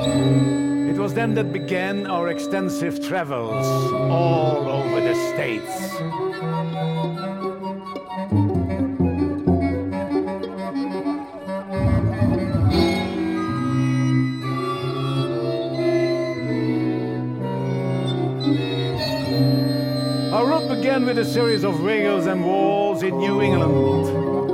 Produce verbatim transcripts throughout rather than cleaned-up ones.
It was then that began our extensive travels all over the States. Our route began with a series of wagons and walls in New England.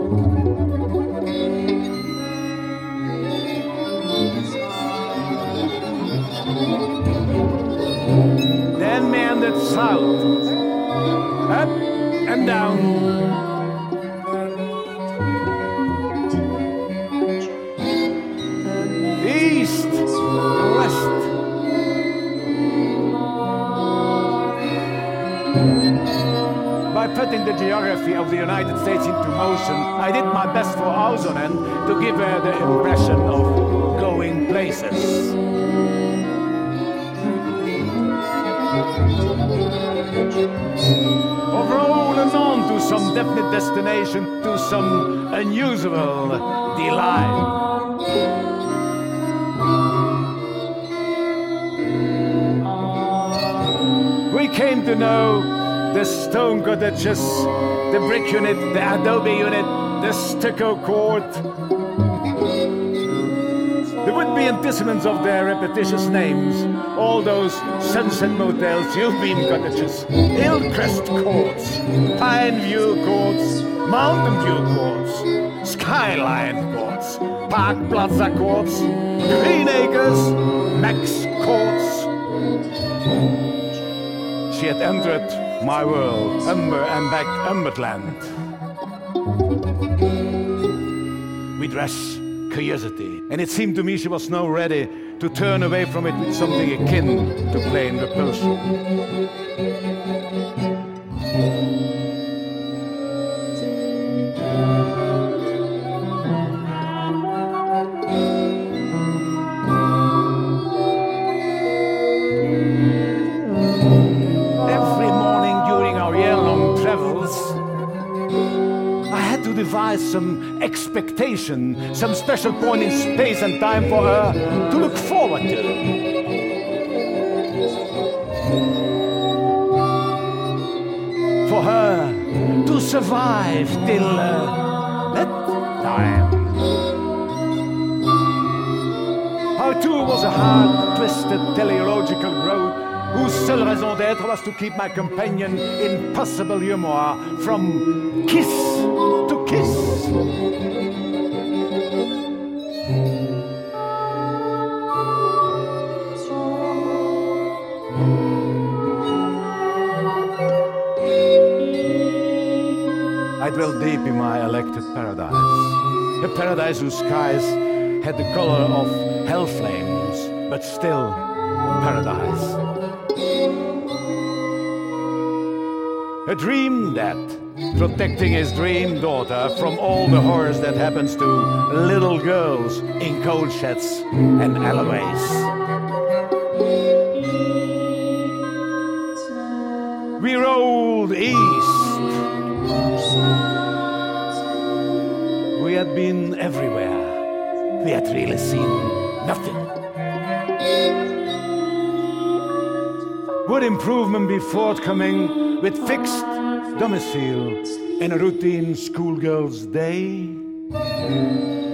Then meandered south, up and down. East, west. By putting the geography of the United States into motion, I did my best for Ausonen to give her the impression of going places. Of rolling on to some definite destination, to some unusual delight. We came to know the stone cottages, the brick unit, the adobe unit, the stucco court, the would-be antecedents of their repetitious names, all those sunset motels, U-beam cottages, Hillcrest courts, Pine View courts, Mountain View courts, Skyline courts, Park Plaza courts, Green Acres, Max courts. She had entered my world, Umber and back Umberland. With rash curiosity, and it seemed to me she was now ready to turn away from it with something akin to plain repulsion. Devise some expectation, some special point in space and time for her to look forward to. For her to survive till uh, that time. Our tour was a hard, twisted, teleological road whose seule raison d'être was to keep my companion in possible humor from kiss to kiss. I dwelt deep in my elected paradise, a paradise whose skies had the color of hell flames, but still paradise. A dream that, protecting his dream daughter from all the horrors that happens to little girls in coal sheds and alleyways. We rolled east. We had been everywhere. We had really seen nothing. Would improvement be forthcoming with fixed domicile in a routine schoolgirl's day?